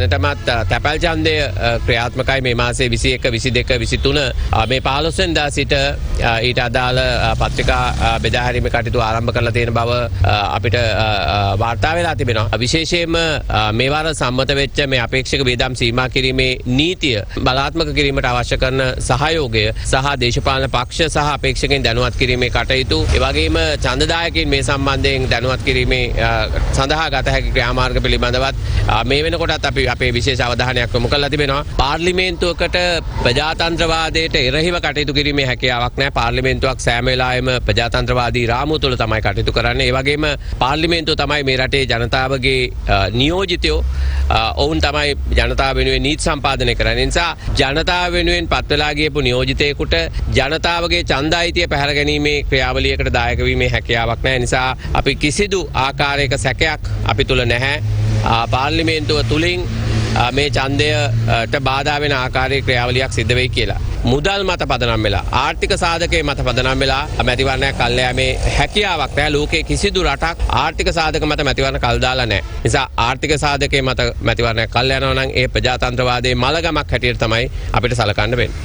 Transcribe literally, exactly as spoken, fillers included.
දැනටමත් තැපැල් ඡන්දය ක්‍රියාත්මකයි මේ මාසේ විසි එක විසි දෙක විසි තුන මේ පහළොස් වෙනිදා සිට ඊට අදාළ පත්‍රිකා බෙදා හැරීමේ කටයුතු ආරම්භ කරලා තියෙන බව අපිට වාර්තා වෙලා තිබෙනවා. විශේෂයෙන්ම මේ වාර සම්මත වෙච්ච මේ අපේක්ෂක වියදම් සීමා කිරීමේ නීතිය බලාත්මක කිරීමට අවශ්‍ය කරන සහයෝගය සහ දේශපාලන පක්ෂ සහ අපේක්ෂකයන් දැනුවත් කිරීමේ කටයුතු ඒ වගේම ඡන්දදායකයන් මේ සම්බන්ධයෙන් දැනුවත් කිරීමේ සඳහා ගත හැකි ක්‍රියාමාර්ග පිළිබඳවත් මේ වෙනකොටත් අපි අපේ විශේෂ අවධානයක් යොමු කරලා තිබෙනවා. පාර්ලිමේන්තුවකට ප්‍රජාතන්ත්‍රවාදයට එරෙහිව කටයුතු කිරීමේ හැකියාවක් නැහැ. පාර්ලිමේන්තුවක් සෑම වෙලාවෙම ප්‍රජාතන්ත්‍රවාදී රාමුව තුළ තමයි කටයුතු කරන්නේ. ඒ වගේම පාර්ලිමේන්තුව තමයි මේ රටේ ජනතාවගේ නියෝජිතයෝ. ඔවුන් තමයි ජනතාව වෙනුවෙන් නීති සම්පාදනය කරන්නේ. නිසා ජනතාව වෙනුවෙන් පත් වෙලා ගියපු නියෝජිතයෙකුට ජනතාවගේ ඡන්ද අයිතිය පැහැර ගැනීමේ ක්‍රියාවලියකට දායක වීමේ හැකියාවක් නැහැ. නිසා අපි කිසිදු ආකාරයක සැකයක් අපි තුල නැහැ. පාර්ලිමේන්තුව තුලින් මේ ඡන්දයට බාධා වෙන ආකාරයේ ක්‍රියාවලියක් සිද්ධ වෙයි කියලා. මුදල් මත පදනම් වෙලා ආර්ථික සාධකයේ මත පදනම් වෙලා මැතිවරණයක් කල් යෑමේ හැකියාවක් නැහැ. ලෝකයේ කිසිදු රටක් ආර්ථික සාධක මත මැතිවරණ කල් දාලා නැහැ. නිසා ආර්ථික සාධකයේ මත මැතිවරණයක් කල් යනවා නම් ඒ ප්‍රජාතන්ත්‍රවාදයේ මලගමක් හැටියට තමයි අපිට සලකන්න වෙන්නේ.